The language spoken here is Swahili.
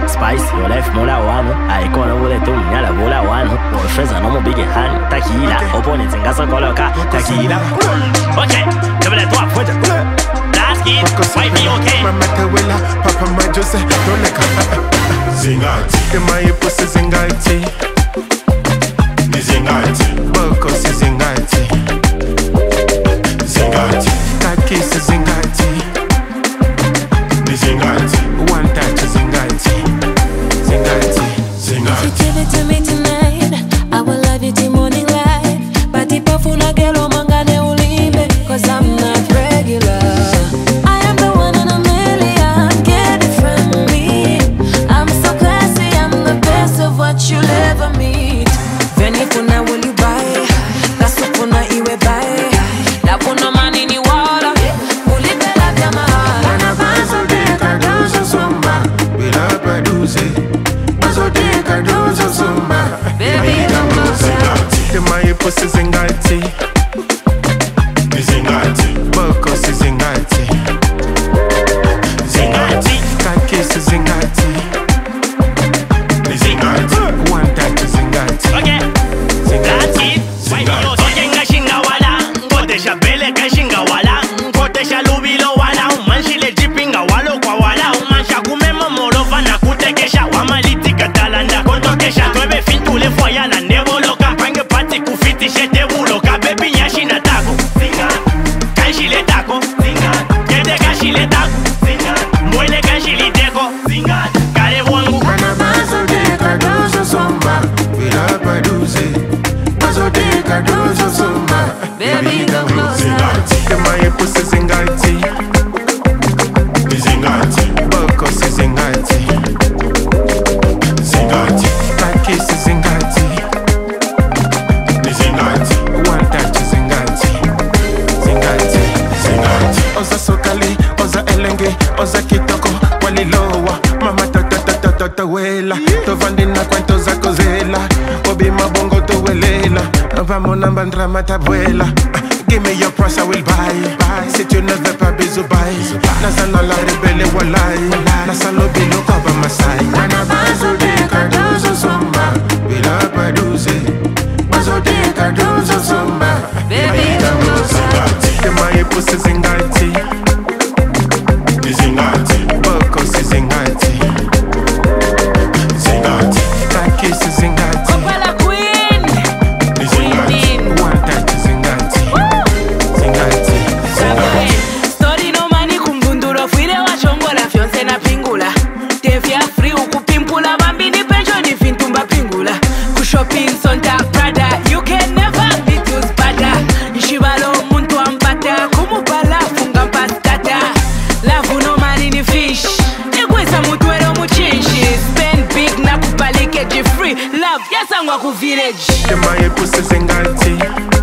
Spice, your life mola wano. I kona wole tu nyala wola wano. Boyfriends no mo big hand. Tequila, opponents in gasa coloca. Tequila. Okay, lève-toi, pointe. Last kid, might be okay. Mama Tawela, Papa Majose, Doleka. Zingati, my pussy zingati. Zingati, Bokos zingati. Zingati, Takis zingati. Zingati, one touch zingati. Zingati, zingati. If you give it to me tonight, I will love you till morning light. But if I feel like girl, mangane ulimbe, 'cause I'm not regular. I am the one in a million, get it from me. I'm so classy, I'm the best of what you'll ever meet. Veni kuna will you buy? Kasu kuna iwe buy. La kuna mani ni wala, ulipe la jamahala. Anabazo de kadozo sumba, bila paduze. Bazo de kadozo sumba, Baby, come closer. my pussy zingati. Zingati, Bokos zingati. Zingati, Takis zingati. Zingati, one touch zingati. Okay, that's it. Oye ngashinga wala, ngotesha bele ngashinga wala, ngotesha lubilo wala, umanshile jipinga walo kwa wala, umansha kumema molova na kutekesha, wamaliti katalanda kontokesha, twebe fintule foya na nevoloka, pange pati kufiti shete buloka, baby nyashi na tako, zinga, kanshile tako, zinga, kede kanshile tako, zinga, mwele kanshile teko, zinga, kare wangu. Anabazo de kadozo sumba, bila paduze. Bazo de kadozo sumba, Baby, come closer. zingati, my pussy zingati. Zingati, Bokos zingati. Zingati, Takis zingati. Zingati, one touch zingati. Zingati, zingati. Oza sokali, oza elenge, oza kitoko, walilowa. Mama tawela, tovandina kwanto za kozela. Obi mabongo towelela, vamona bandra matabuela. Give me your price, I will buy. Si tu ne veux pas bisou bye. Nazana la rebelle walai. Nasalo bilo kaba masai. Anabazo de kadozo sumba, bila paduze. Bazo de kadozo sumba, Baby, come closer. my pussy zingati. Zingati, Bokos zingati. Zingati, Takis zingati. Opala Queen. Zingati, one touch zingati. Zingati, zingati. Story no mani kumbunduro fuire wa chongo la fiance na pingula. Tevia free ukupimpula bambini penjo ni fintumba pingula. Kushopping sonta Prada, you can never be too spada. Ishibalo muntu ambata, kumupala funga pastata. Love no mani ni fish. Ekwesa mutwero muchinshi. Spend big na kupalike free. Love yasangwa ku village. My pussy zingati.